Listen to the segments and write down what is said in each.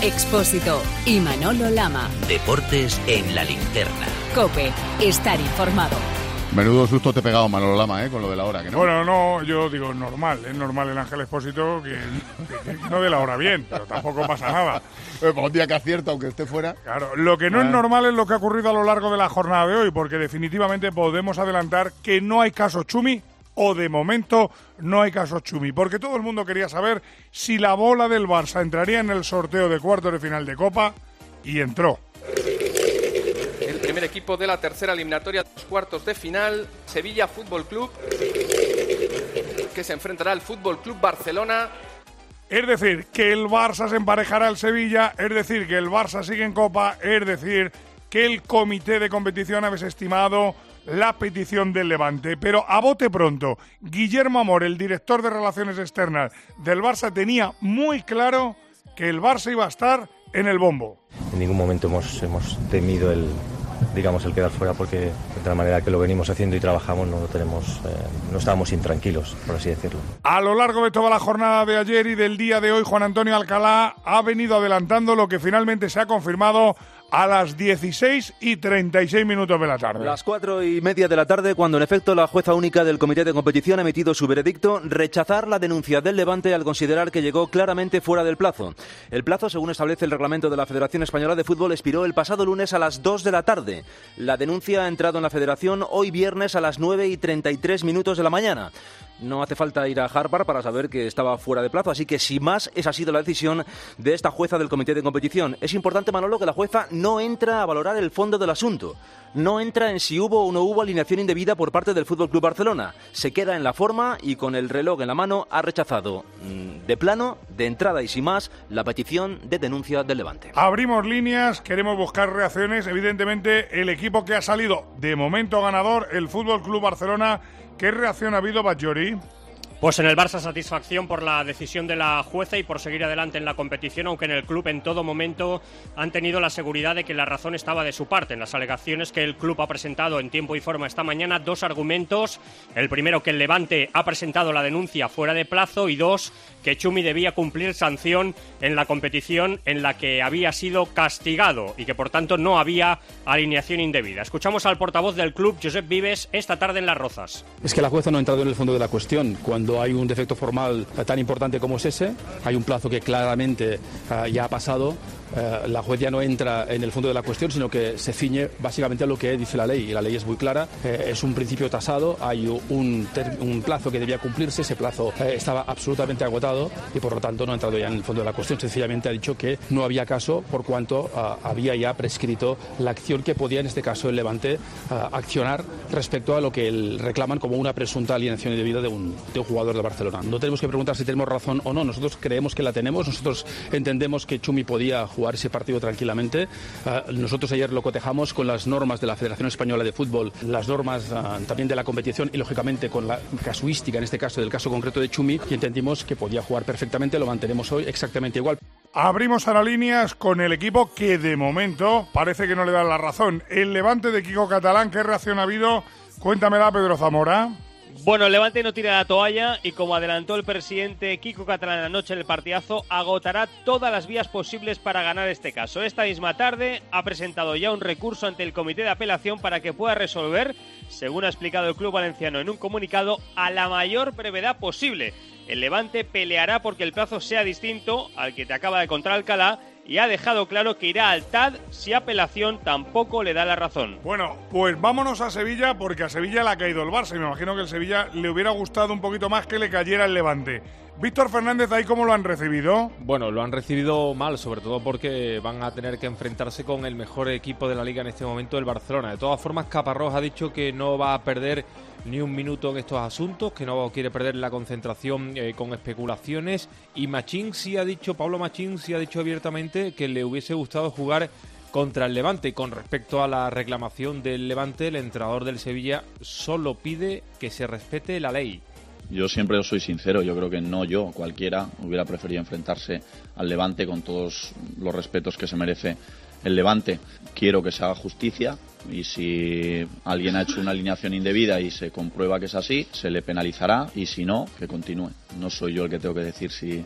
Expósito y Manolo Lama. Deportes en la linterna. COPE, estar informado. Menudo susto te he pegado, Manolo Lama, con lo de la hora, ¿que no? Bueno, no, yo digo normal el Ángel Expósito que no dé la hora bien, pero tampoco pasa nada. Para un día que acierta, aunque esté fuera. Claro, lo que no es normal es lo que ha ocurrido a lo largo de la jornada de hoy, porque definitivamente podemos adelantar que no hay caso Chumi, o de momento no hay caso Chumi, porque todo el mundo quería saber si la bola del Barça entraría en el sorteo de cuartos de final de Copa, y entró. El primer equipo de la tercera eliminatoria de los cuartos de final, Sevilla Fútbol Club, que se enfrentará al Fútbol Club Barcelona. Es decir, que el Barça se emparejará al Sevilla, es decir, que el Barça sigue en Copa, es decir, que el comité de competición ha desestimado la petición del Levante. Pero a bote pronto, Guillermo Amor, el director de Relaciones Externas del Barça, tenía muy claro que el Barça iba a estar en el bombo. En ningún momento hemos temido el quedar fuera, porque de la manera que lo venimos haciendo y trabajamos no estábamos intranquilos, por así decirlo. A lo largo de toda la jornada de ayer y del día de hoy, Juan Antonio Alcalá ha venido adelantando lo que finalmente se ha confirmado a las 16:36 de la tarde. Las 4:30 de la tarde, cuando en efecto la jueza única del Comité de Competición ha emitido su veredicto, rechazar la denuncia del Levante al considerar que llegó claramente fuera del plazo. El plazo, según establece el reglamento de la Federación Española de Fútbol, expiró el pasado lunes a las 2 de la tarde. La denuncia ha entrado en la Federación hoy viernes a las 9:33 de la mañana. No hace falta ir a Harvard para saber que estaba fuera de plazo, así que sin más, esa ha sido la decisión de esta jueza del Comité de Competición. Es importante, Manolo, que la jueza no entra a valorar el fondo del asunto. No entra en si hubo o no hubo alineación indebida por parte del Fútbol Club Barcelona. Se queda en la forma y con el reloj en la mano ha rechazado de plano, de entrada y sin más, la petición de denuncia del Levante. Abrimos líneas, queremos buscar reacciones. Evidentemente, el equipo que ha salido de momento ganador, el Fútbol Club Barcelona. ¿Qué reacción ha habido, Batllori? Pues en el Barça satisfacción por la decisión de la jueza y por seguir adelante en la competición, aunque en el club en todo momento han tenido la seguridad de que la razón estaba de su parte. En las alegaciones que el club ha presentado en tiempo y forma esta mañana, 2 argumentos. El primero, que el Levante ha presentado la denuncia fuera de plazo, y 2, que Chumi debía cumplir sanción en la competición en la que había sido castigado y que por tanto no había alineación indebida. Escuchamos al portavoz del club, Josep Vives, esta tarde en Las Rozas. Es que la jueza no ha entrado en el fondo de la cuestión. Cuando hay un defecto formal tan importante como es ese, hay un plazo que claramente ya ha pasado. La juez ya no entra en el fondo de la cuestión, sino que se ciñe básicamente a lo que dice la ley, y la ley es muy clara. Es un principio tasado, hay un plazo que debía cumplirse, ese plazo estaba absolutamente agotado y por lo tanto no ha entrado ya en el fondo de la cuestión. Sencillamente ha dicho que no había caso por cuanto había ya prescrito la acción que podía, en este caso el Levante, accionar respecto a lo que reclaman como una presunta alienación indebida de un jugador de Barcelona. No tenemos que preguntar si tenemos razón o no, nosotros creemos que la tenemos, nosotros entendemos que Chumi podía jugar ese partido tranquilamente. Nosotros ayer lo cotejamos con las normas de la Federación Española de Fútbol, las normas también de la competición y lógicamente con la casuística, en este caso del caso concreto de Chumi, y entendimos que podía jugar perfectamente. Lo mantenemos hoy exactamente igual. Abrimos ahora líneas con el equipo que de momento parece que no le da la razón. El Levante de Quico Catalán, ¿qué reacción ha habido? Cuéntamela, Pedro Zamora. Bueno, el Levante no tira la toalla y, como adelantó el presidente Quico Catalán anoche en el partidazo, agotará todas las vías posibles para ganar este caso. Esta misma tarde ha presentado ya un recurso ante el comité de apelación para que pueda resolver, según ha explicado el club valenciano en un comunicado, a la mayor brevedad posible. El Levante peleará porque el plazo sea distinto al que te acaba de contar Alcalá, y ha dejado claro que irá al TAD si apelación tampoco le da la razón. Bueno, pues vámonos a Sevilla, porque a Sevilla le ha caído el Barça y me imagino que el Sevilla le hubiera gustado un poquito más que le cayera el Levante. Víctor Fernández, ¿ahí cómo lo han recibido? Bueno, lo han recibido mal, sobre todo porque van a tener que enfrentarse con el mejor equipo de la Liga en este momento, el Barcelona. De todas formas, Caparrós ha dicho que no va a perder ni un minuto en estos asuntos, que no quiere perder la concentración con especulaciones, y Pablo Machín sí ha dicho abiertamente que le hubiese gustado jugar contra el Levante. Con respecto a la reclamación del Levante, el entrenador del Sevilla solo pide que se respete la ley. Yo siempre os soy sincero, yo creo que cualquiera hubiera preferido enfrentarse al Levante con todos los respetos que se merece el Levante. Quiero que se haga justicia y si alguien ha hecho una alineación indebida y se comprueba que es así, se le penalizará, y si no, que continúe. No soy yo el que tengo que decir si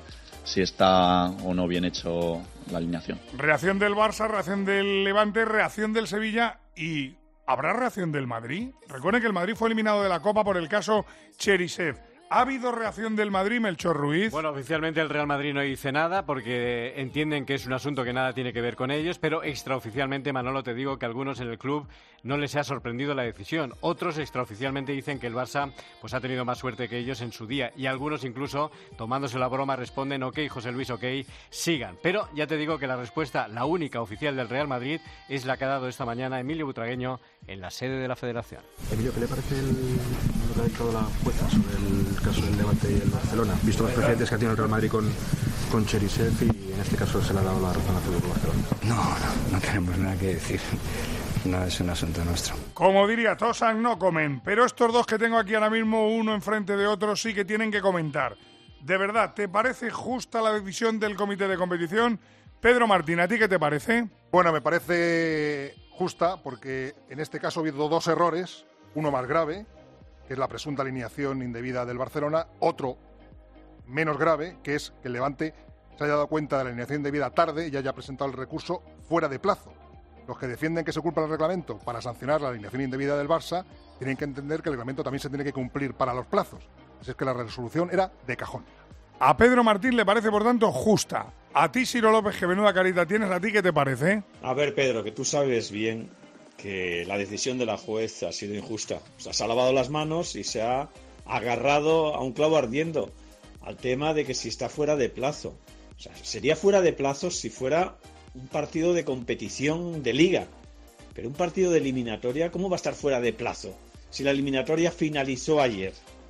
si está o no bien hecho la alineación. Reacción del Barça, reacción del Levante, reacción del Sevilla y ¿habrá reacción del Madrid? Recuerden que el Madrid fue eliminado de la Copa por el caso Cherisev. ¿Ha habido reacción del Madrid, Melchor Ruiz? Bueno, oficialmente el Real Madrid no dice nada porque entienden que es un asunto que nada tiene que ver con ellos, pero extraoficialmente, Manolo, te digo que a algunos en el club no les ha sorprendido la decisión. Otros extraoficialmente dicen que el Barça pues ha tenido más suerte que ellos en su día y algunos incluso, tomándose la broma, responden ok, José Luis, ok, sigan. Pero ya te digo que la respuesta, la única oficial del Real Madrid, es la que ha dado esta mañana Emilio Butragueño en la sede de la Federación. Emilio, ¿qué le parece lo que ha dictado la jueza sobre el caso del Levante y el Barcelona? Visto los precedentes que ha tenido el Real Madrid con Cherisev y en este caso se le ha dado la razón al Fútbol Barcelona. No tenemos nada que decir. No es un asunto nuestro. Como diría Tosan, no comen. Pero estos dos que tengo aquí ahora mismo, uno enfrente de otro, sí que tienen que comentar. De verdad, ¿te parece justa la decisión del comité de competición? Pedro Martín, ¿a ti qué te parece? Bueno, me parece justa porque en este caso ha habido dos errores, uno más grave, que es la presunta alineación indebida del Barcelona, otro menos grave, que es que el Levante se haya dado cuenta de la alineación indebida tarde y haya presentado el recurso fuera de plazo. Los que defienden que se cumpla el reglamento para sancionar la alineación indebida del Barça tienen que entender que el reglamento también se tiene que cumplir para los plazos. Así es que la resolución era de cajón. A Pedro Martín le parece, por tanto, justa. A ti, Ciro López, que menuda carita tienes, ¿a ti qué te parece? A ver, Pedro, que tú sabes bien que la decisión de la juez ha sido injusta. O sea, se ha lavado las manos y se ha agarrado a un clavo ardiendo al tema de que si está fuera de plazo. O sea, sería fuera de plazo si fuera un partido de competición de liga. Pero un partido de eliminatoria, ¿cómo va a estar fuera de plazo? Si la eliminatoria finalizó ayer.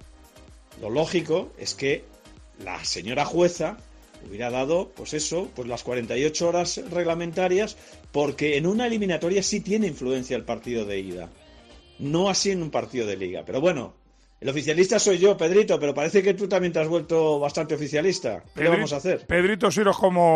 Lo lógico es que la señora jueza hubiera dado, pues las 48 horas reglamentarias, porque en una eliminatoria sí tiene influencia el partido de ida. No así en un partido de liga. Pero bueno, el oficialista soy yo, Pedrito, pero parece que tú también te has vuelto bastante oficialista. ¿Qué le vamos a hacer? Pedrito Ciro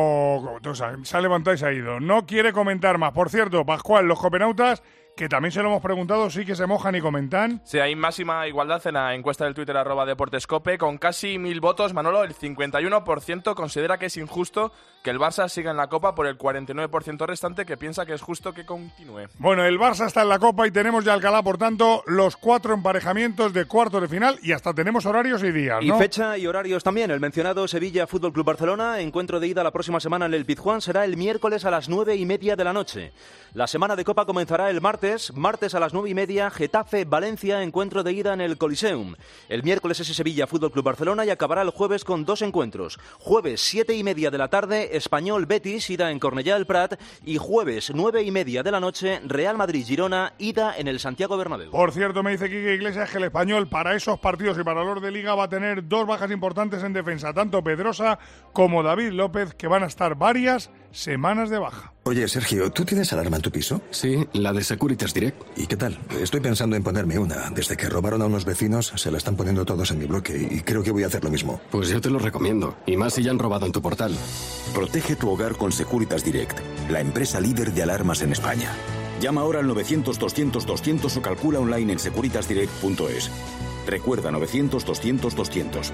se ha levantado y se ha ido. No quiere comentar más. Por cierto, Pascual, los copenautas, que también se lo hemos preguntado, sí que se mojan y comentan. Sí, hay máxima igualdad en la encuesta del Twitter @deportescope. Con casi 1000 votos, Manolo, el 51% considera que es injusto que el Barça siga en la Copa, por el 49% restante que piensa que es justo que continúe. Bueno, el Barça está en la Copa y tenemos ya Alcalá, por tanto, los 4 emparejamientos de cuartos de final y hasta tenemos horarios y días, ¿no? Y fecha y horarios también. El mencionado Sevilla Fútbol Club Barcelona, encuentro de ida la próxima semana en el Pizjuán, será el miércoles a las 9:30 de la noche. La semana de Copa comenzará el martes a las 9:30, Getafe-Valencia, encuentro de ida en el Coliseum. El miércoles ese Sevilla Fútbol Club Barcelona y acabará el jueves con 2 encuentros. Jueves 7:30 de la tarde, Español-Betis, ida en Cornellà del Prat, y jueves 9:30 de la noche, Real Madrid-Girona, ida en el Santiago Bernabéu. Por cierto, me dice Quique Iglesias que el Español para esos partidos y para los de Liga va a tener 2 bajas importantes en defensa, tanto Pedrosa como David López, que van a estar varias semanas de baja. Oye, Sergio, ¿tú tienes alarma en tu piso? Sí, la de Securitas Direct. ¿Y qué tal? Estoy pensando en ponerme una. Desde que robaron a unos vecinos, se la están poniendo todos en mi bloque y creo que voy a hacer lo mismo. Pues yo te lo recomiendo, y más si ya han robado en tu portal. Protege tu hogar con Securitas Direct, la empresa líder de alarmas en España. Llama ahora al 900-200-200 o calcula online en securitasdirect.es. Recuerda, 900-200-200.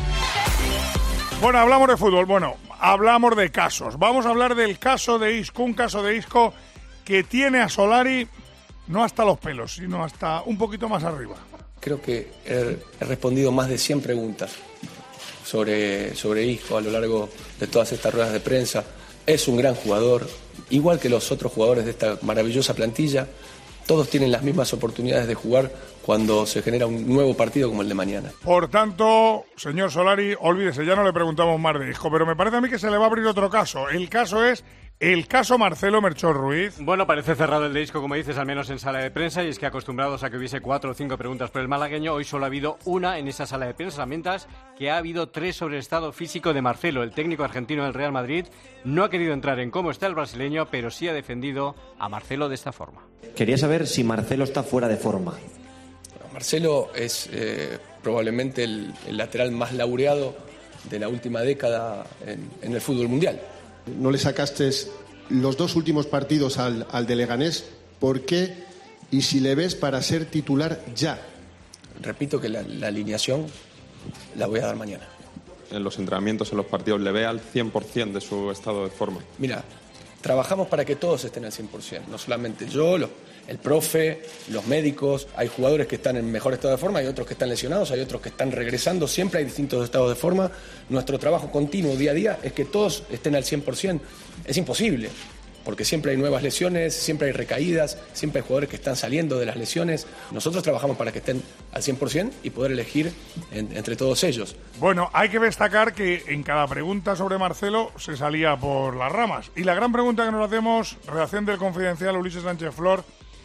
Bueno, hablamos de fútbol, hablamos de casos. Vamos a hablar del caso de Isco, un caso de Isco que tiene a Solari no hasta los pelos, sino hasta un poquito más arriba. Creo que he respondido más de 100 preguntas sobre Isco a lo largo de todas estas ruedas de prensa. Es un gran jugador, igual que los otros jugadores de esta maravillosa plantilla. Todos tienen las mismas oportunidades de jugar cuando se genera un nuevo partido como el de mañana. Por tanto, señor Solari, olvídese, ya no le preguntamos más de Isco, pero me parece a mí que se le va a abrir otro caso. El caso es el caso Marcelo Melchor Ruiz. Bueno, parece cerrado el de Isco, como dices, al menos en sala de prensa, y es que acostumbrados a que hubiese 4 o 5 preguntas por el malagueño, hoy solo ha habido una en esa sala de prensa, mientras que ha habido 3 sobre el estado físico de Marcelo. El técnico argentino del Real Madrid no ha querido entrar en cómo está el brasileño, pero sí ha defendido a Marcelo de esta forma. Quería saber si Marcelo está fuera de forma. Marcelo es probablemente el lateral más laureado de la última década en el fútbol mundial. No le sacaste los 2 últimos partidos al de Leganés. ¿Por qué? Y si le ves para ser titular ya. Repito que la alineación la voy a dar mañana. en los entrenamientos, en los partidos, le ve al 100% de su estado de forma? Mira, trabajamos para que todos estén al 100%, no solamente yo, el profe, los médicos. Hay jugadores que están en mejor estado de forma, hay otros que están lesionados, hay otros que están regresando, siempre hay distintos estados de forma. Nuestro trabajo continuo día a día es que todos estén al 100%. Es imposible, porque siempre hay nuevas lesiones, siempre hay recaídas, siempre hay jugadores que están saliendo de las lesiones. Nosotros trabajamos para que estén al 100% y poder elegir entre todos ellos. Bueno, hay que destacar que en cada pregunta sobre Marcelo se salía por las ramas. Y la gran pregunta que nos hacemos, redacción del Confidencial Ulises Sánchez Flor,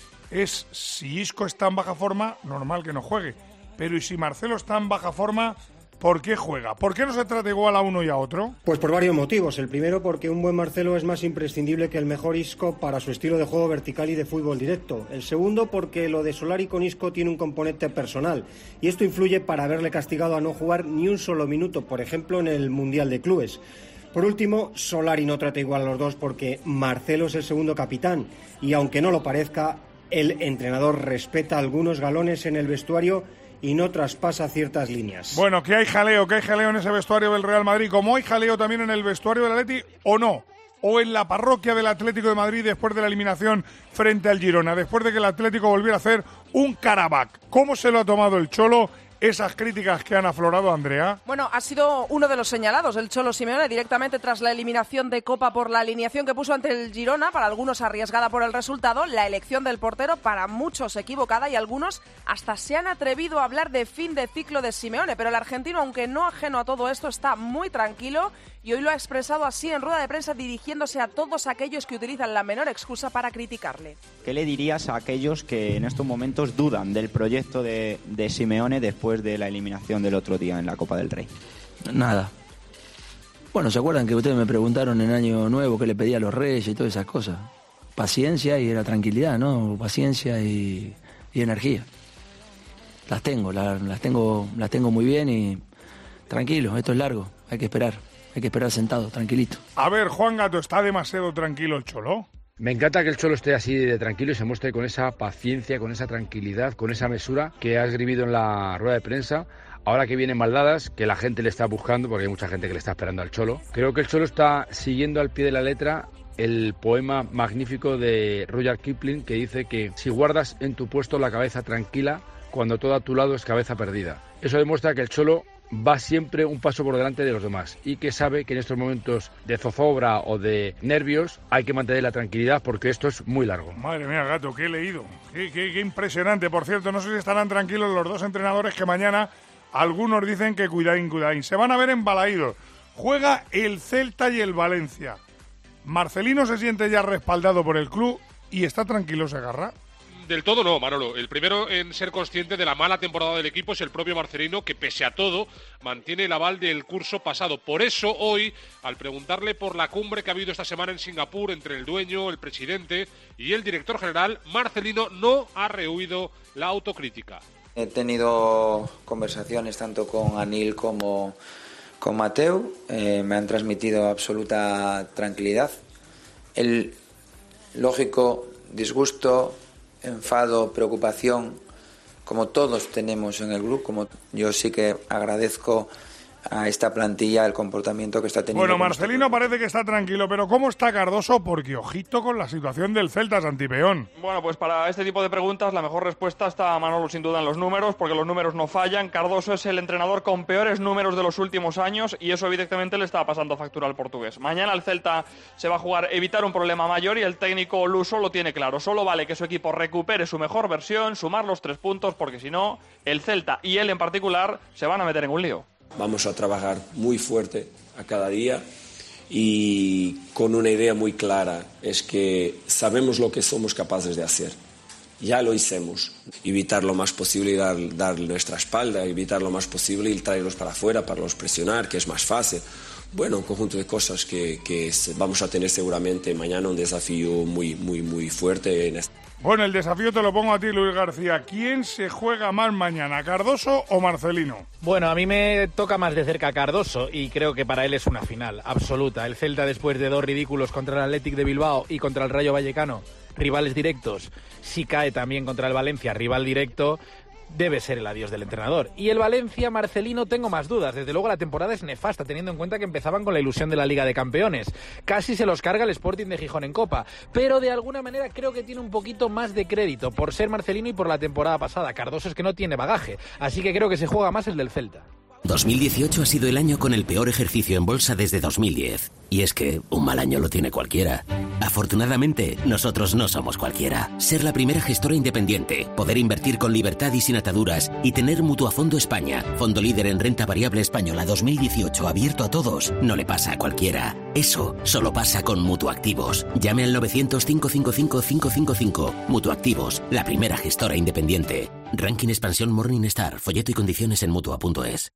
es si Isco está en baja forma, normal que no juegue. Pero ¿y si Marcelo está en baja forma, por qué juega? ¿Por qué no se trata igual a uno y a otro? Pues por varios motivos. El primero, porque un buen Marcelo es más imprescindible que el mejor Isco para su estilo de juego vertical y de fútbol directo. El segundo, porque lo de Solari con Isco tiene un componente personal. Y esto influye para haberle castigado a no jugar ni un solo minuto, por ejemplo, en el Mundial de Clubes. Por último, Solari no trata igual a los dos porque Marcelo es el segundo capitán. Y aunque no lo parezca, el entrenador respeta algunos galones en el vestuario y no traspasa ciertas líneas. Bueno, que hay jaleo en ese vestuario del Real Madrid, como hay jaleo también en el vestuario del Atleti, ¿o no? O en la parroquia del Atlético de Madrid después de la eliminación frente al Girona, después de que el Atlético volviera a hacer un Karabakh. ¿Cómo se lo ha tomado el Cholo? Esas críticas que han aflorado, Andrea. Bueno, ha sido uno de los señalados, el Cholo Simeone, directamente tras la eliminación de Copa por la alineación que puso ante el Girona, para algunos arriesgada por el resultado, la elección del portero para muchos equivocada y algunos hasta se han atrevido a hablar de fin de ciclo de Simeone, pero el argentino, aunque no ajeno a todo esto, está muy tranquilo y hoy lo ha expresado así en rueda de prensa dirigiéndose a todos aquellos que utilizan la menor excusa para criticarle. ¿Qué le dirías a aquellos que en estos momentos dudan del proyecto de Simeone después de la eliminación del otro día en la Copa del Rey? Nada. Bueno, ¿se acuerdan que ustedes me preguntaron en Año Nuevo qué le pedía a los reyes y todas esas cosas? Paciencia y la tranquilidad, ¿no? Paciencia y energía. Las tengo muy bien y tranquilo, esto es largo, hay que esperar sentado, tranquilito. A ver, Juan Gato, ¿está demasiado tranquilo el Cholo? Me encanta que el Cholo esté así de tranquilo y se muestre con esa paciencia, con esa tranquilidad, con esa mesura que ha esgrimido en la rueda de prensa. Ahora que vienen maldadas, que la gente le está buscando, porque hay mucha gente que le está esperando al Cholo. Creo que el Cholo está siguiendo al pie de la letra el poema magnífico de Rudyard Kipling, que dice que si guardas en tu puesto la cabeza tranquila, cuando todo a tu lado es cabeza perdida. Eso demuestra que el Cholo va siempre un paso por delante de los demás y que sabe que en estos momentos de zozobra o de nervios hay que mantener la tranquilidad porque esto es muy largo. Madre mía, Gato, qué he leído. Qué impresionante. Por cierto, no sé si estarán tranquilos los dos entrenadores que mañana algunos dicen que cuidadín. Se van a ver embalaídos. Juega el Celta y el Valencia. Marcelino se siente ya respaldado por el club y está tranquilo, se agarra. Del todo no, Manolo. El primero en ser consciente de la mala temporada del equipo es el propio Marcelino, que pese a todo mantiene el aval del curso pasado. Por eso hoy, al preguntarle por la cumbre que ha habido esta semana en Singapur entre el dueño, el presidente y el director general, Marcelino no ha rehuido la autocrítica. He tenido conversaciones tanto con Anil como con Mateu, me han transmitido absoluta tranquilidad. El lógico disgusto, enfado, preocupación, como todos tenemos en el grupo, como yo sí que agradezco a esta plantilla el comportamiento que está teniendo. Bueno, Marcelino parece que está tranquilo, pero ¿cómo está Cardoso? Porque ojito con la situación del Celta, Santipeón. Bueno, pues para este tipo de preguntas la mejor respuesta está, Manolo, sin duda en los números, porque los números no fallan. Cardoso es el entrenador con peores números de los últimos años y eso evidentemente le está pasando factura al portugués. Mañana el Celta se va a jugar evitar un problema mayor y el técnico luso lo tiene claro. Solo vale que su equipo recupere su mejor versión, sumar los 3 puntos, porque si no, el Celta y él en particular se van a meter en un lío. Vamos a trabajar muy fuerte a cada día y con una idea muy clara, es que sabemos lo que somos capaces de hacer. Ya lo hicimos. Evitar lo más posible dar nuestra espalda, evitar lo más posible y traerlos para afuera para los presionar, que es más fácil. Bueno, un conjunto de cosas que vamos a tener seguramente mañana un desafío muy fuerte en este. Bueno, el desafío te lo pongo a ti, Luis García. ¿Quién se juega más mañana, Cardoso o Marcelino? Bueno, a mí me toca más de cerca Cardoso y creo que para él es una final absoluta. El Celta, después de 2 ridículos contra el Athletic de Bilbao y contra el Rayo Vallecano, rivales directos, si cae también contra el Valencia, rival directo, debe ser el adiós del entrenador. Y el Valencia, Marcelino, tengo más dudas. Desde luego la temporada es nefasta, teniendo en cuenta que empezaban con la ilusión de la Liga de Campeones. Casi se los carga el Sporting de Gijón en Copa, pero de alguna manera creo que tiene un poquito más de crédito por ser Marcelino y por la temporada pasada. Cardoso es que no tiene bagaje, así que creo que se juega más el del Celta. 2018 ha sido el año con el peor ejercicio en bolsa desde 2010. Y es que un mal año lo tiene cualquiera. Afortunadamente, nosotros no somos cualquiera. Ser la primera gestora independiente, poder invertir con libertad y sin ataduras, y tener Mutuafondo España, fondo líder en renta variable española 2018 abierto a todos, no le pasa a cualquiera. Eso solo pasa con Mutuactivos. Llame al 900-555-555. Mutuactivos, la primera gestora independiente. Ranking Expansión Morningstar. Folleto y condiciones en Mutua.es.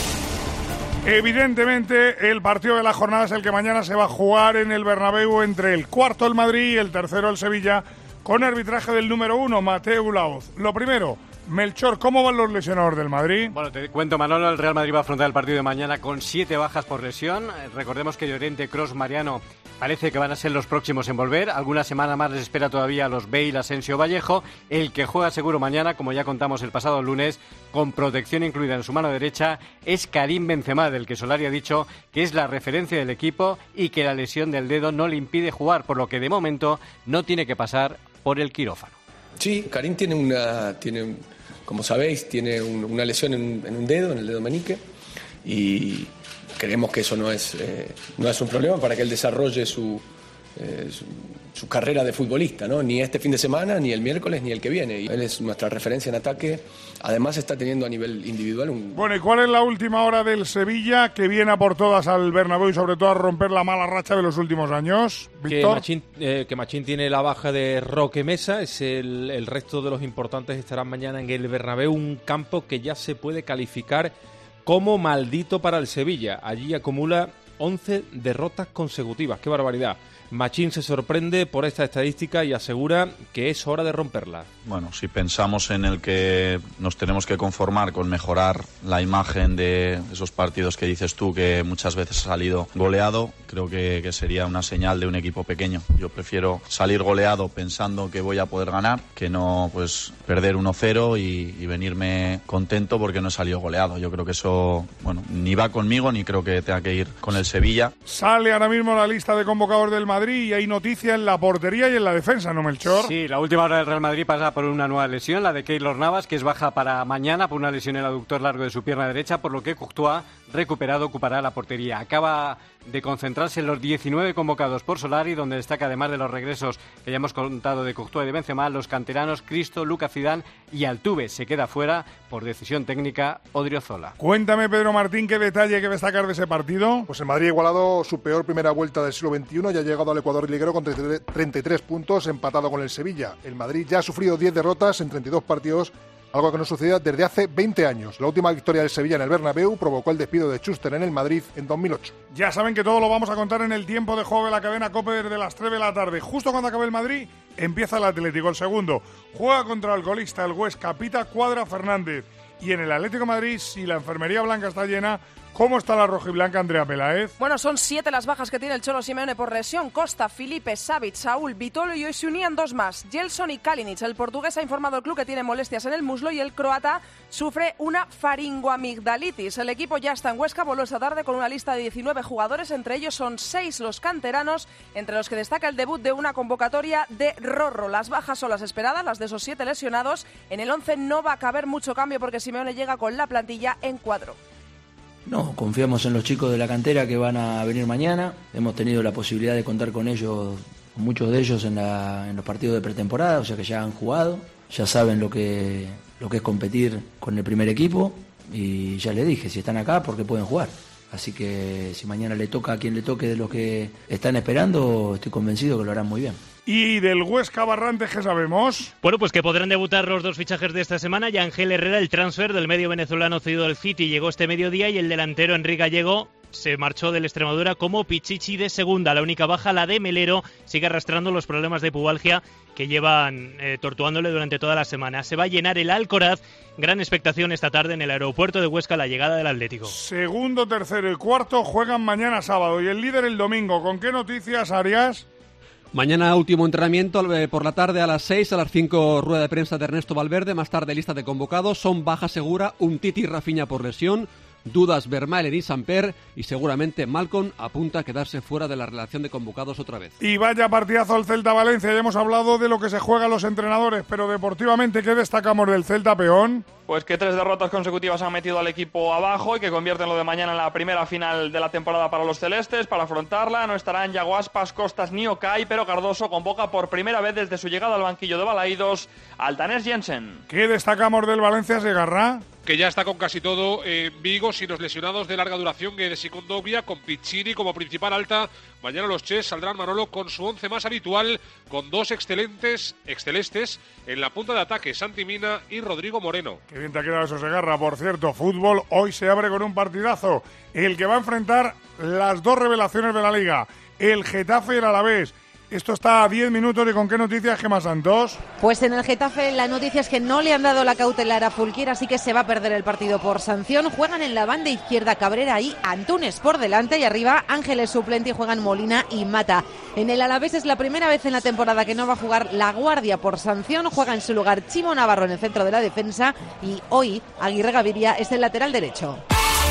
Evidentemente, el partido de la jornada es el que mañana se va a jugar en el Bernabéu entre el cuarto, el Madrid, y el tercero, el Sevilla, con arbitraje del número 1, Mateu Laoz. Lo primero, Melchor, ¿cómo van los lesionados del Madrid? Bueno, te cuento, Manolo, el Real Madrid va a afrontar el partido de mañana con 7 bajas por lesión. Recordemos que Llorente, Kroos, Mariano parece que van a ser los próximos en volver. Alguna semana más les espera todavía a los Bale, Asensio, Vallejo. El que juega seguro mañana, como ya contamos el pasado lunes, con protección incluida en su mano derecha, es Karim Benzema, del que Solari ha dicho que es la referencia del equipo y que la lesión del dedo no le impide jugar, por lo que de momento no tiene que pasar por el quirófano. Sí, Karim como sabéis, tiene una lesión en un dedo, en el dedo meñique, y creemos que eso no es un problema para que él desarrolle su carrera de futbolista, ¿no? Ni este fin de semana, ni el miércoles, ni el que viene. Y él es nuestra referencia en ataque. Además está teniendo a nivel individual Bueno, ¿y cuál es la última hora del Sevilla, que viene a por todas al Bernabéu y sobre todo a romper la mala racha de los últimos años? Víctor. Que Machín tiene la baja de Roque Mesa, el resto de los importantes estarán mañana en el Bernabéu, un campo que ya se puede calificar como maldito para el Sevilla. Allí acumula 11 derrotas consecutivas. ¡Qué barbaridad! Machín se sorprende por esta estadística y asegura que es hora de romperla. Bueno, si pensamos en el que nos tenemos que conformar con mejorar la imagen de esos partidos que dices tú, que muchas veces ha salido goleado, creo que sería una señal de un equipo pequeño. Yo prefiero salir goleado pensando que voy a poder ganar, que no pues perder 1-0 y venirme contento porque no he salido goleado. Yo creo que eso, bueno, ni va conmigo ni creo que tenga que ir con el Sevilla. Sale ahora mismo la lista de convocados del Madrid y hay noticia en la portería y en la defensa, ¿no, Melchor? Sí, la última hora del Real Madrid pasa por una nueva lesión, la de Keylor Navas, que es baja para mañana por una lesión en el aductor largo de su pierna derecha, por lo que Courtois, recuperado, ocupará la portería. Acaba de concentrarse en los 19 convocados por Solari, donde destaca, además de los regresos que ya hemos contado de Courtois y de Benzema, los canteranos Cristo, Lucas Zidane y Altuve. Se queda fuera por decisión técnica Odriozola. Cuéntame, Pedro Martín, qué detalle hay que destacar de ese partido. Pues el Madrid ha igualado su peor primera vuelta del siglo XXI y ha llegado al Ecuador liguero con 33 puntos, empatado con el Sevilla. El Madrid ya ha sufrido 10 derrotas en 32 partidos, algo que no sucedía desde hace 20 años. La última victoria del Sevilla en el Bernabéu provocó el despido de Schuster en el Madrid en 2008. Ya saben que todo lo vamos a contar en el tiempo de juego de la cadena COPE desde las 3 de la tarde. Justo cuando acabe el Madrid, empieza el Atlético. El segundo juega contra el colista, el Huesca, pita Cuadra Fernández. Y en el Atlético de Madrid, si la enfermería blanca está llena, ¿cómo está la rojiblanca, Andrea Peláez? Bueno, son 7 las bajas que tiene el Cholo Simeone por lesión. Costa, Felipe, Savic, Saúl, Vitolo y hoy se unían 2 más. Gelson y Kalinic. El portugués ha informado al club que tiene molestias en el muslo y el croata sufre una faringoamigdalitis. El equipo ya está en Huesca, voló esta tarde con una lista de 19 jugadores. Entre ellos son 6 los canteranos, entre los que destaca el debut de una convocatoria de Rorro. Las bajas son las esperadas, las de esos 7 lesionados. En el 11 no va a caber mucho cambio porque Simeone llega con la plantilla en cuadro. No, confiamos en los chicos de la cantera que van a venir mañana. Hemos tenido la posibilidad de contar con ellos, muchos de ellos en los partidos de pretemporada, o sea que ya han jugado, ya saben lo que es competir con el primer equipo y ya les dije, si están acá, porque pueden jugar. Así que si mañana le toca a quien le toque de los que están esperando, estoy convencido que lo harán muy bien. ¿Y del Huesca Barrantes qué sabemos? Bueno, pues que podrán debutar los 2 fichajes de esta semana. Yangel Herrera, el transfer del medio venezolano cedido al City, llegó este mediodía, y el delantero Enrique Gallego se marchó del Extremadura como Pichichi de segunda. La única baja, la de Melero, sigue arrastrando los problemas de pubalgia que llevan torturándole durante toda la semana. Se va a llenar el Alcoraz. Gran expectación esta tarde en el aeropuerto de Huesca, la llegada del Atlético. Segundo, tercero y cuarto juegan mañana sábado y el líder el domingo. ¿Con qué noticias, Arias? Mañana último entrenamiento por la tarde a las 6, a las 5 rueda de prensa de Ernesto Valverde, más tarde lista de convocados, son baja segura Umtiti y Rafinha por lesión, dudas Vermaelen y Samper y seguramente Malcolm apunta a quedarse fuera de la relación de convocados otra vez. Y vaya partidazo el Celta-Valencia, ya hemos hablado de lo que se juegan los entrenadores, pero deportivamente, ¿qué destacamos del Celta, Peón? Pues que 3 derrotas consecutivas han metido al equipo abajo y que convierten lo de mañana en la primera final de la temporada para los celestes. Para afrontarla no estarán Yago Aspas, Costas ni Okay, pero Cardoso convoca por primera vez desde su llegada al banquillo de Balaídos al danés Jensen. ¿Qué destacamos del Valencia, Segarra? Que ya está con casi todo Vigo, sin los lesionados de larga duración, Guedes y Condovia, con Piccini como principal alta. Mañana los Ches saldrán, Manolo, con su 11 más habitual, con 2 excelentes en la punta de ataque, Santi Mina y Rodrigo Moreno. Qué bien te ha quedado eso, Segarra. Por cierto, fútbol, hoy se abre con un partidazo, el que va a enfrentar las 2 revelaciones de la Liga, el Getafe y el Alavés. Esto está a 10 minutos y ¿con qué noticias, Gemma Santos? Pues en el Getafe la noticia es que no le han dado la cautelar a Fulquier, así que se va a perder el partido por sanción. Juegan en la banda izquierda Cabrera y Antunes por delante y arriba Ángeles suplente y juegan Molina y Mata. En el Alavés es la primera vez en la temporada que no va a jugar La Guardia por sanción. Juega en su lugar Chimo Navarro en el centro de la defensa y hoy Aguirre Gaviria es el lateral derecho.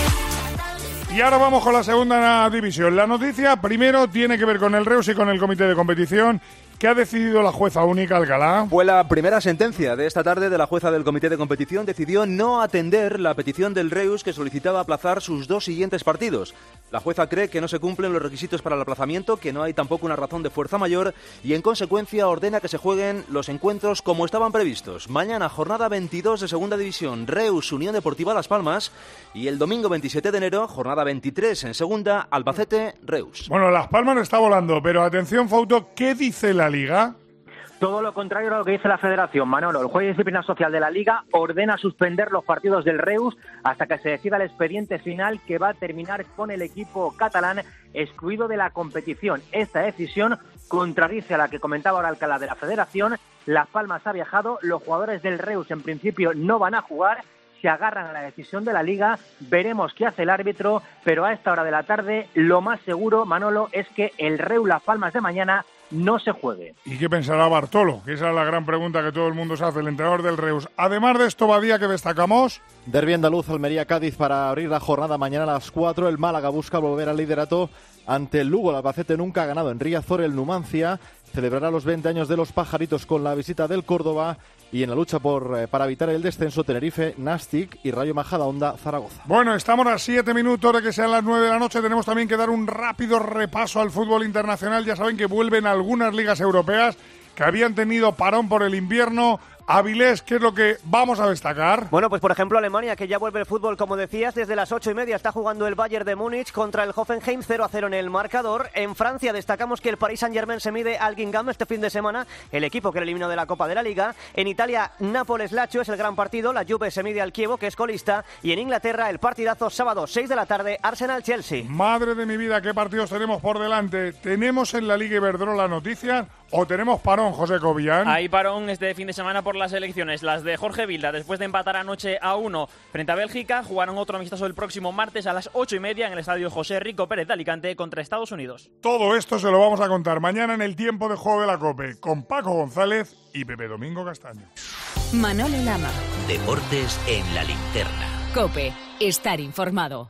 Y ahora vamos con la segunda división. La noticia primero tiene que ver con el Reus y con el comité de competición. ¿Qué ha decidido la jueza única, Alcalá? Fue la primera sentencia de esta tarde de la jueza del comité de competición. Decidió no atender la petición del Reus que solicitaba aplazar sus 2 siguientes partidos. La jueza cree que no se cumplen los requisitos para el aplazamiento, que no hay tampoco una razón de fuerza mayor y en consecuencia ordena que se jueguen los encuentros como estaban previstos. Mañana jornada 22 de segunda división, Reus Unión Deportiva Las Palmas, y el domingo 27 de enero jornada 23 en segunda, Albacete Reus. Bueno, Las Palmas está volando, pero atención, Fauto, ¿qué dice la Liga? Todo lo contrario a lo que dice la Federación, Manolo. El juez de disciplina social de la Liga ordena suspender los partidos del Reus hasta que se decida el expediente final que va a terminar con el equipo catalán excluido de la competición. Esta decisión contradice a la que comentaba ahora Alcalá de la Federación. Las Palmas ha viajado, los jugadores del Reus en principio no van a jugar, se agarran a la decisión de la Liga, veremos qué hace el árbitro, pero a esta hora de la tarde lo más seguro, Manolo, es que el Reus Las Palmas de mañana no se juegue. ¿Y qué pensará Bartolo? Que esa es la gran pregunta que todo el mundo se hace, el entrenador del Reus. Además de esto, Badía, que destacamos. Derbi andaluz, Almería-Cádiz para abrir la jornada mañana a las 4. El Málaga busca volver al liderato ante el Lugo. El Albacete nunca ha ganado en Riazor. El Numancia celebrará los 20 años de los Pajaritos con la visita del Córdoba. Y en la lucha para evitar el descenso, Tenerife, Nastic y Rayo Majadahonda, Zaragoza. Bueno, estamos a 7 minutos de que sean las 9 de la noche. Tenemos también que dar un rápido repaso al fútbol internacional. Ya saben que vuelven algunas ligas europeas que habían tenido parón por el invierno. Avilés, ¿qué es lo que vamos a destacar? Bueno, pues por ejemplo Alemania, que ya vuelve el fútbol, como decías, desde las 8:30 está jugando el Bayern de Múnich contra el Hoffenheim, 0-0 en el marcador. En Francia destacamos que el Paris Saint-Germain se mide al Guingamp este fin de semana, el equipo que le eliminó de la Copa de la Liga. En Italia, Nápoles-Lazio es el gran partido, la Juve se mide al Chievo, que es colista. Y en Inglaterra, el partidazo sábado 6 de la tarde, Arsenal-Chelsea. Madre de mi vida, qué partidos tenemos por delante. ¿Tenemos en la Liga Iberdrola noticias o tenemos parón, José Cobian? Hay parón este fin de semana por las elecciones. Las de Jorge Vilda, después de empatar anoche a 1 frente a Bélgica, jugarán otro amistoso el próximo martes a las 8:30 en el estadio José Rico Pérez de Alicante contra Estados Unidos. Todo esto se lo vamos a contar mañana en el tiempo de juego de la COPE con Paco González y Pepe Domingo Castaño. Manolo Lama. Deportes en la linterna. COPE. Estar informado.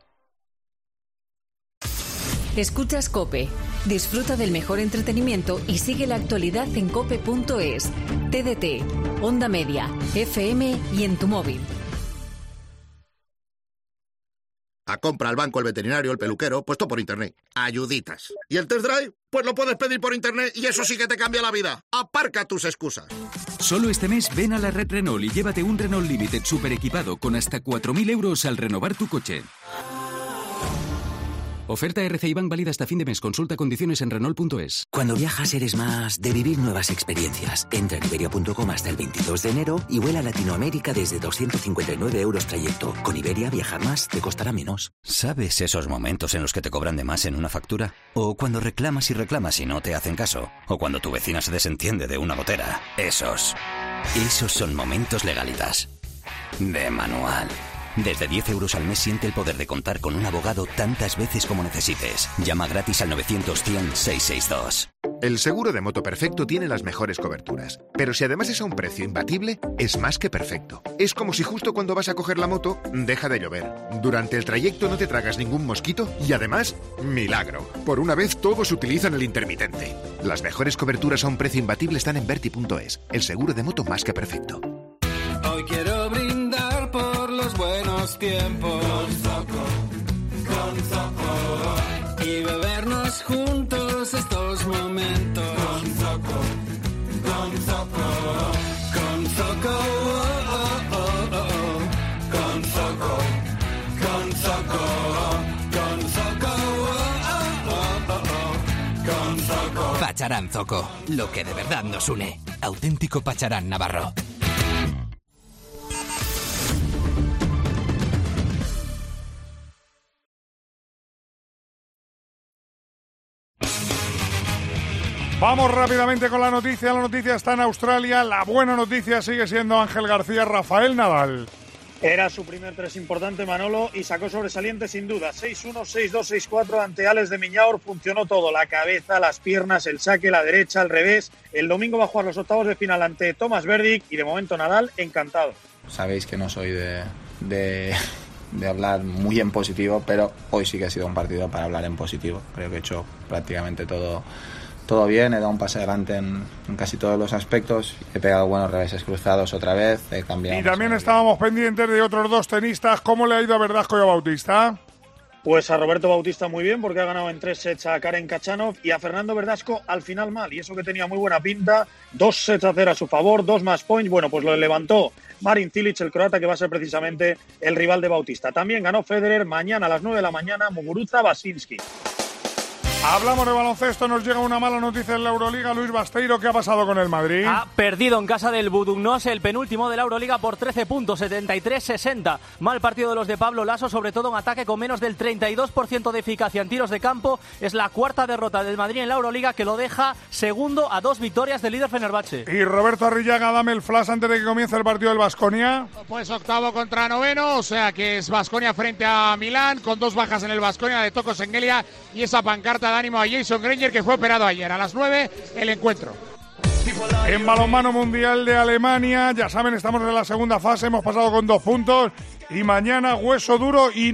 Escuchas COPE. Disfruta del mejor entretenimiento y sigue la actualidad en cope.es, TDT, Onda Media, FM y en tu móvil. A compra, al banco, el veterinario, el peluquero, puesto por internet. Ayuditas. ¿Y el test drive? Pues lo puedes pedir por internet y eso sí que te cambia la vida. Aparca tus excusas. Solo este mes ven a la red Renault y llévate un Renault Limited super equipado con hasta 4.000 euros al renovar tu coche. Oferta RCI Bank válida hasta fin de mes. Consulta condiciones en Renault.es. Cuando viajas eres más de vivir nuevas experiencias. Entra en Iberia.com hasta el 22 de enero y vuela a Latinoamérica desde 259 euros trayecto. Con Iberia viajar más te costará menos. ¿Sabes esos momentos en los que te cobran de más en una factura? O cuando reclamas y no te hacen caso. O cuando tu vecina se desentiende de una gotera. Esos son momentos Legalitas. De manual. Desde 10 euros al mes siente el poder de contar con un abogado tantas veces como necesites. Llama gratis al 900-100-662. El seguro de moto perfecto tiene las mejores coberturas, pero si además es a un precio imbatible, es más que perfecto. Es como si justo cuando vas a coger la moto, deja de llover. Durante el trayecto no te tragas ningún mosquito y además, milagro. Por una vez todos utilizan el intermitente. Las mejores coberturas a un precio imbatible están en Verti.es, el seguro de moto más que perfecto. Hoy quiero brindar por los buenos tiempos. Con Zoco. Y bebernos juntos estos momentos. Con Zoco. Con Zoco. Oh, oh, oh, oh. Con Zoco. Con Zoco. Con Zoco. Oh, oh, oh, oh. Con Zoco. Pacharán Zoco. Lo que de verdad nos une. Auténtico Pacharán Navarro. Vamos rápidamente con la noticia. La noticia está en Australia. La buena noticia sigue siendo Ángel García, Rafael Nadal. Era su primer tres importante, Manolo, y sacó sobresaliente sin duda. 6-1, 6-2, 6-4 ante Alex de Miñaur. Funcionó todo, la cabeza, las piernas, el saque, la derecha, el revés. El domingo va a jugar los octavos de final ante Thomas Berdych y de momento Nadal encantado. Sabéis que no soy de hablar muy en positivo, pero hoy sí que ha sido un partido para hablar en positivo. Creo que he hecho prácticamente todo bien, he dado un paso adelante en casi todos los aspectos, he pegado buenos reveses cruzados otra vez, he cambiado. Y también estábamos pendientes de otros dos tenistas. ¿Cómo le ha ido a Verdasco y a Bautista? Pues a Roberto Bautista muy bien, porque ha ganado en 3 sets a Karen Khachanov, y a Fernando Verdasco al final mal, y eso que tenía muy buena pinta, 2-0 a su favor, 2 más points, bueno, pues lo levantó Marin Cilic, el croata, que va a ser precisamente el rival de Bautista. También ganó Federer mañana a las 9 de la mañana, Muguruza Basinski. Hablamos de baloncesto, nos llega una mala noticia en la Euroliga. Luis Basteiro, ¿qué ha pasado con el Madrid? Ha perdido en casa del Budućnost, el penúltimo de la Euroliga, por 13 puntos, 73-60. Mal partido de los de Pablo Laso, sobre todo en ataque, con menos del 32% de eficacia en tiros de campo. Es la cuarta derrota del Madrid en la Euroliga, que lo deja segundo a 2 victorias del líder Fenerbahce. Y Roberto Arrillaga, dame el flash antes de que comience el partido del Baskonia. Pues octavo contra noveno, o sea que es Baskonia frente a Milán, con 2 bajas en el Baskonia de Toko Sengelia y esa pancarta de ánimo a Jason Granger, que fue operado ayer. A las 9 el encuentro. En balonmano mundial de Alemania, ya saben, estamos en la segunda fase, hemos pasado con 2 puntos y mañana hueso duro y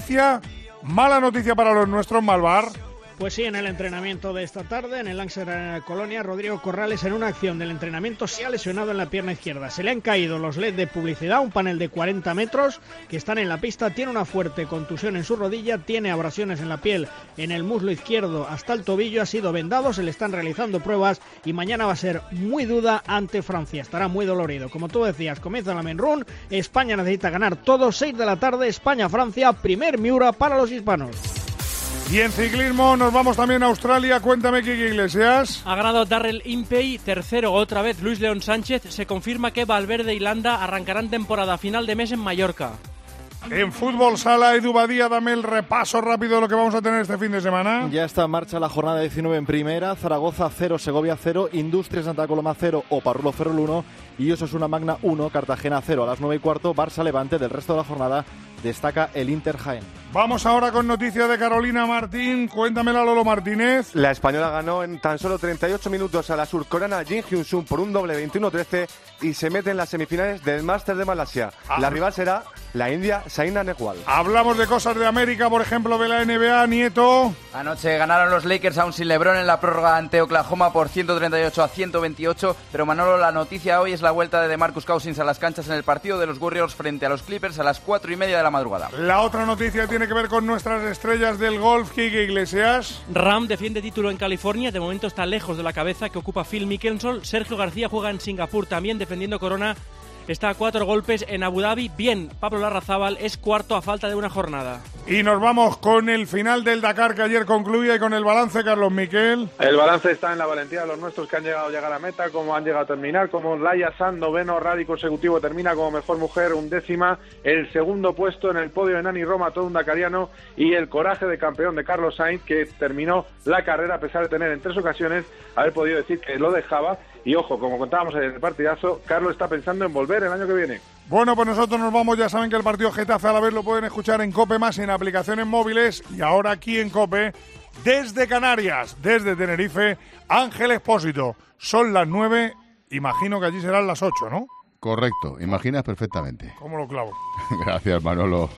mala noticia para los nuestros, Malvar. Pues sí, en el entrenamiento de esta tarde, en el Lanxess Arena de Colonia, Rodrigo Corrales, en una acción del entrenamiento, se ha lesionado en la pierna izquierda. Se le han caído los LED de publicidad, un panel de 40 metros que están en la pista. Tiene una fuerte contusión en su rodilla, tiene abrasiones en la piel, en el muslo izquierdo hasta el tobillo. Ha sido vendado, se le están realizando pruebas y mañana va a ser muy duda ante Francia. Estará muy dolorido. Como tú decías, comienza la main run. España necesita ganar todo. 6 de la tarde, España-Francia, primer Miura para los hispanos. Y en ciclismo nos vamos también a Australia. Cuéntame, Kiki Iglesias. Ha ganado Darrell Impey, tercero otra vez Luis León Sánchez. Se confirma que Valverde y Landa arrancarán temporada final de mes en Mallorca. En fútbol sala, Edu Badía, dame el repaso rápido de lo que vamos a tener este fin de semana. Ya está en marcha la jornada 19 en primera. Zaragoza 0, Segovia 0, Industria Santa Coloma 0, Oparrulo 0-1 y Osasuna Magna 1, Cartagena 0. A las 9:15, Barça Levante. Del resto de la jornada destaca el Inter Jaén. Vamos ahora con noticias de Carolina Martín. Cuéntamela, Lolo Martínez. La española ganó en tan solo 38 minutos a la surcoreana Jin Hyun-sung por un doble 21-13 y se mete en las semifinales del Masters de Malasia. La rival será la india Saina Nehwal. Hablamos de cosas de América, por ejemplo, de la NBA, Nieto. Anoche ganaron los Lakers aún sin LeBron en la prórroga ante Oklahoma por 138-128, pero Manolo, la noticia hoy es la vuelta de DeMarcus Cousins a las canchas en el partido de los Warriors frente a los Clippers a las 4:30 de la madrugada. La otra noticia tiene que ver con nuestras estrellas del golf, Kike Iglesias. Ram defiende título en California, de momento está lejos de la cabeza que ocupa Phil Mickelson. Sergio García juega en Singapur también defendiendo corona. Está a 4 golpes en Abu Dhabi. Bien, Pablo Larrazábal es cuarto a falta de una jornada. Y nos vamos con el final del Dakar que ayer concluía y con el balance, Carlos Miquel. El balance está en la valentía de los nuestros que han llegado a llegar a meta, como han llegado a terminar, como Laia Sanz, noveno rally consecutivo, termina como mejor mujer, 11ª, el segundo puesto en el podio de Nani Roma, todo un dakariano, y el coraje de campeón de Carlos Sainz, que terminó la carrera a pesar de tener en 3 ocasiones haber podido decir que lo dejaba, Y ojo, como contábamos ayer en el partidazo, Carlos está pensando en volver el año que viene. Bueno, pues nosotros nos vamos. Ya saben que el partido Getafe Alavés lo pueden escuchar en COPE+, en aplicaciones móviles. Y ahora aquí en COPE, desde Canarias, desde Tenerife, Ángel Expósito. Son las 9, imagino que allí serán las 8, ¿no? Correcto, imaginas perfectamente. ¿Cómo lo clavo? Gracias, Manolo.